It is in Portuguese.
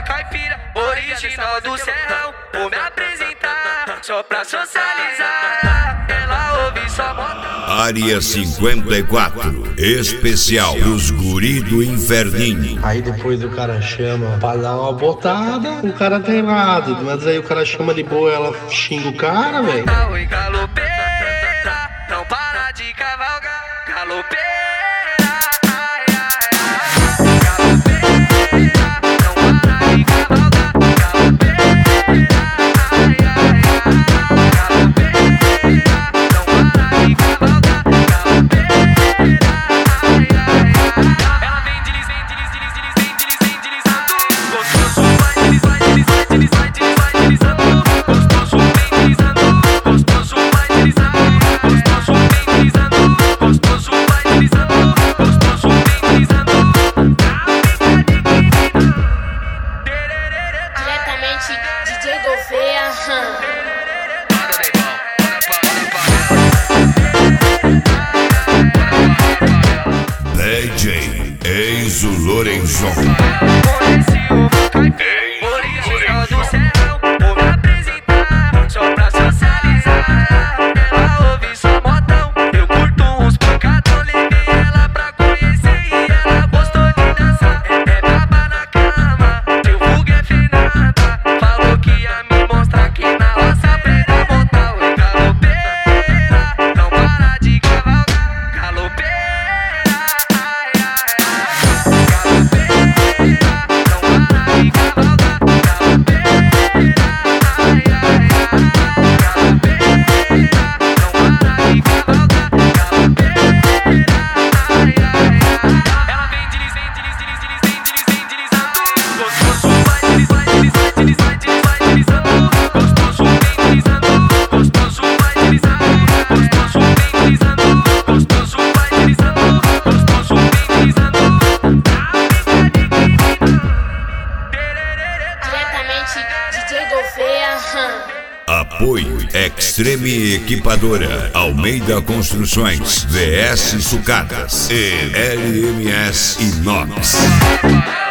caipira, original do serrão. Vou me apresentar só pra socializar. Ela ouve só moda. Área 54, especial pros guri do inferninho. Aí depois o cara chama pra dar uma botada, o cara tá errado. Mas aí o cara chama de boa, ela xinga o cara, velho. Oi, galopeira, não para de cavalgar. Galopeira, ai, ai, ai. Galopeira, não para de cavalgar. Galopeira, ai, ai, ai. Galopeira, não para de cavalgar. Galopeira, ai, ai, ai. Ela vem deslizando, gostoso vai deslizando, gostoso vem deslizando, gostoso vai deslizando, gostoso vem deslizando, gostoso vai deslizando, gostoso vem deslizando. Diretamente DJ Gouveia. DJ Enzo Lorenzon. Original do serrão, vou me apresentar só pra socializar. Ela ouve só modão, eu curto uns pancadão. Levei ela pra conhecer e ela gostou de dançar. É braba na cama, teu vulgo é Fernanda. Falou que ia me mostrar que na roça aprendeu a montar. Oi, galopeira, não para de cavalgar. Galopeira, ai, ai, ai. Galopeira, não para de cavalgar. Ela vem deslizando, gostoso vai deslizando, gostoso vem deslizando, gostoso vai deslizando, gostoso vem deslizando, gostoso vai deslizando, gostoso vem deslizando. Diretamente DJ Gouveia. Apoio Extreme Equipadora, Almeida Construções, VS Sucatas e LMS Inox.